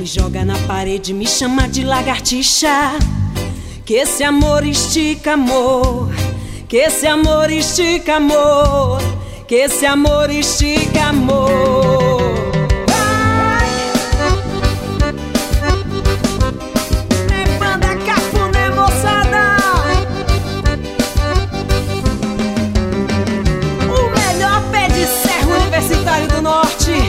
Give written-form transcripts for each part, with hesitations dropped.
Me joga na parede, me chama de lagartixa. Que esse amor estica, amor. Que esse amor estica, amor. Que esse amor estica, amor. É banda Cafuné, moçada. O melhor pé de serra universitário do norte.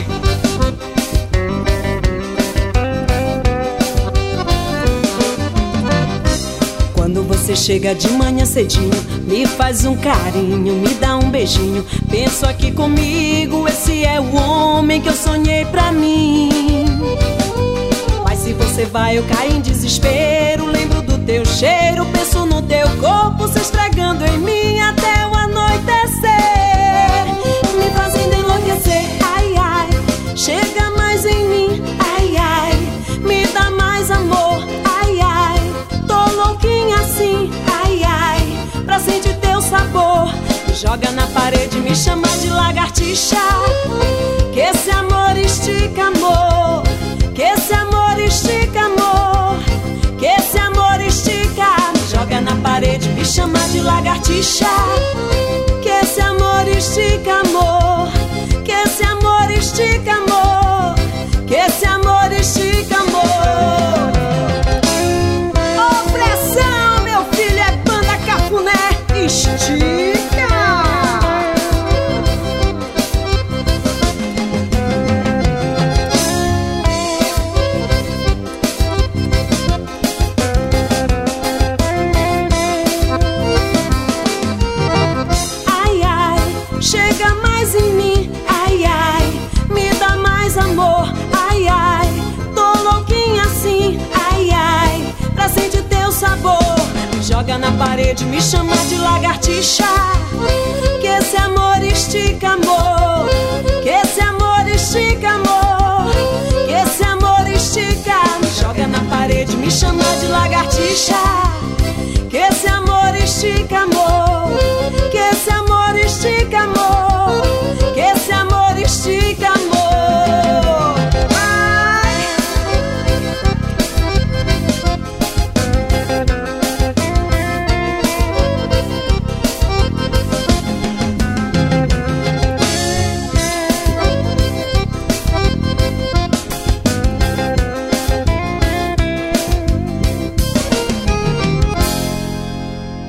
Quando você chega de manhã cedinho, me faz um carinho, me dá um beijinho. Penso aqui comigo, esse é o homem que eu sonhei pra mim. Mas se você vai eu caio em desespero. Lembro do teu cheiro, penso no teu corpo se esfregando em mim até o anoitecer, me fazendo enlouquecer. Ai, ai, chega mais em mim. Ai, ai, me dá mais amor. Ai, ai, tô louquinha assim. Ai, ai, pra sentir teu sabor. Me joga na parede, me chama de lagartixa. Que esse amor estica, amor. Que esse amor estica, amor. Que esse amor estica. Me joga na parede, me chama de lagartixa. Que esse amor estica, amor. Que esse amor estica, amor. Que esse amor estica, amor. Opressão, meu filho, é banda Cafuné. Estica. Ai, ai, chega mais em mim. Ai, ai, me dá mais amor. Ai, ai, tô louquinha assim. Ai, ai, pra sentir teu sabor. Me joga na parede, me chama de lagartixa. Que esse amor estica, amor. Que esse amor estica, amor. Que esse amor estica. Me joga na parede, me chama de lagartixa. Que esse amor estica, amor.